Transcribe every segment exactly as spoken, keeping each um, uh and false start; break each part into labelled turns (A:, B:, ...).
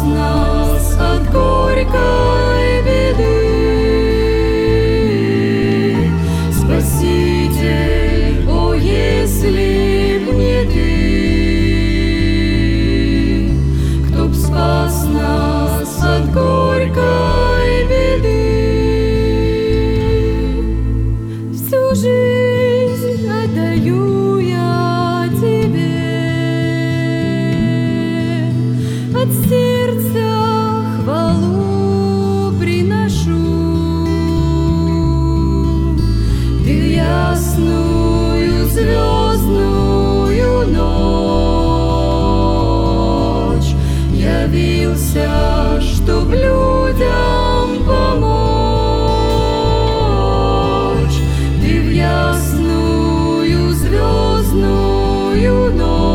A: нас от горькой беды. Спаситель, о, если б не Ты, кто б спас нас от горькой беды. Всю жизнь отдаю я Тебе, от сердца хвалу приношу. Ты в ясную звездную ночь явился, чтоб людям помочь. Ты в ясную звездную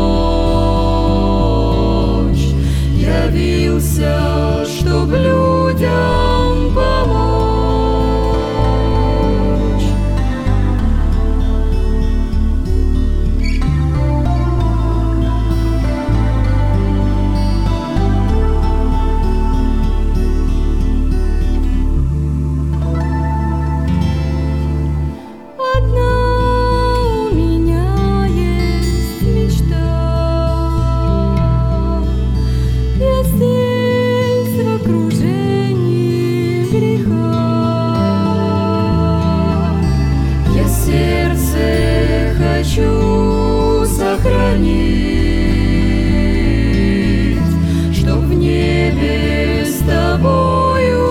A: ночь явился, чтоб людям помочь. Одна у меня есть мечта. Я здесь в окружении греха. Я сердце хочу сохранить, чтоб в небе с Тобою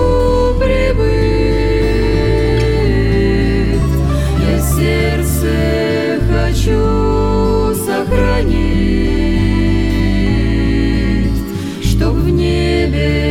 A: пребыть. Я сердце хочу сохранить, чтоб в небе